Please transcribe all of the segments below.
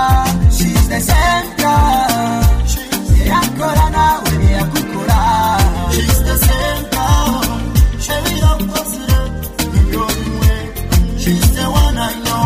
she's the same girl. Ancora nawe yakukura. She's the same girl. She's the one I know.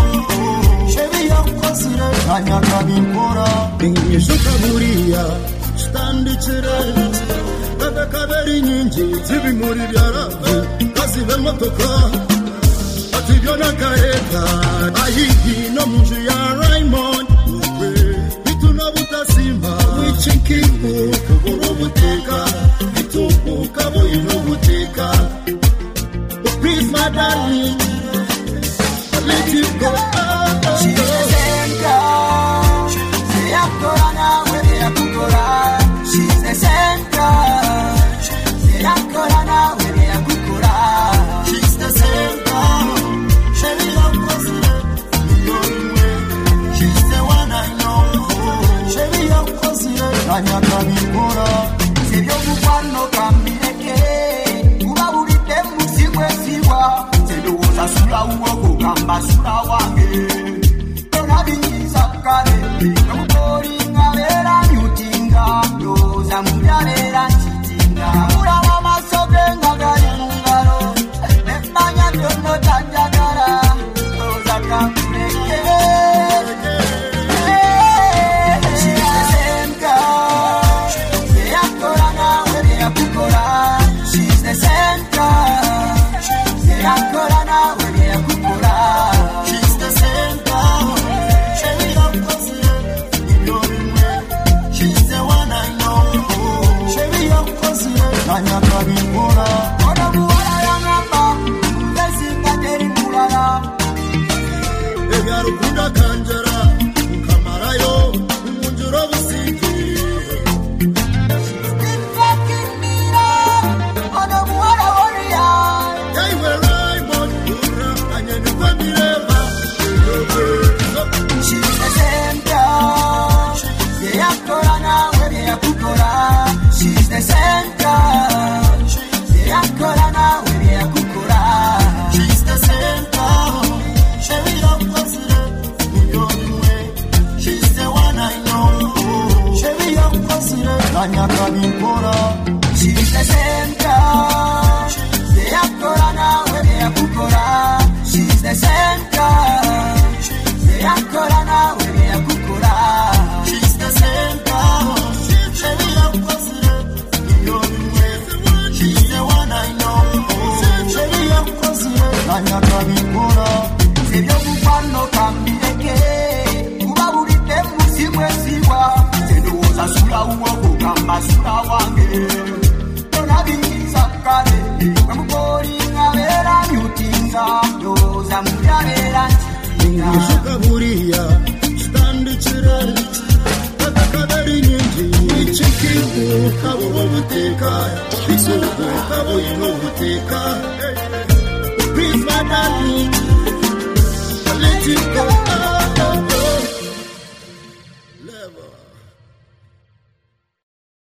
Kanya kabinkora. Ingishuka buriya. Standichire. Kata kaberi nyinji. Zibi muri byaravu. Kazibe motoka. Atibyo kareka. Ahihi no munju ya Raymond. Bituna butasimba. Wichikiku. Kuburo buteka. Bituku kabo ino buteka. Please my darling. Let you go. She's the same girl. Say ancora nawe yakukora. She's the same girl. Say ancora nawe yakukora. She's the same girl. She's the one I know. Kanya kabikora. Sibyo mukwano kambireke. Ubaburite musigwe siwa. Sura uwo kamba sura wange Tona binyiza kare Namukori ngabera nyutinga Yoza muyarera nchitinga Mura mama sobe ngagari mungaro Nemanya nyono tanjagara Yoza kamureke She's the same girl Yakora nawe yakukora She's the same girl Yakora nawe she's the same girl. She's the one I know. Kanya kabikora. Ona buwara yangamba. Lesinga teri mulala. Ebyaro kunda kanjera. Kamarayo. Munjuro busiki. Still fucking me up. Ona buwara warrior. They were she's the same girl. Yakora nawe yakukora. She's the same girl. Yakora nawe yakukora. She's the same girl. She's the one I know. Kanya kabikora. She's the same girl. Yakora nawe yakukora. She's the same girl. Yakora nawe yakukura. She's the same girl. She's the one I know. Kanya kabikora. Sibyo mukwano kambireke. Ubaburite musimwe siwa. Sedoza sura uwo kamba sura wange. Tona binyiza kare. Namukori ngabera nyutinga. Yoza muyarera Yeshuka buriya, standichire, kata kaberi nyinji, ichikiku, kabo buteka, bisuku, kabo ino buteka. Please my darling, let it go.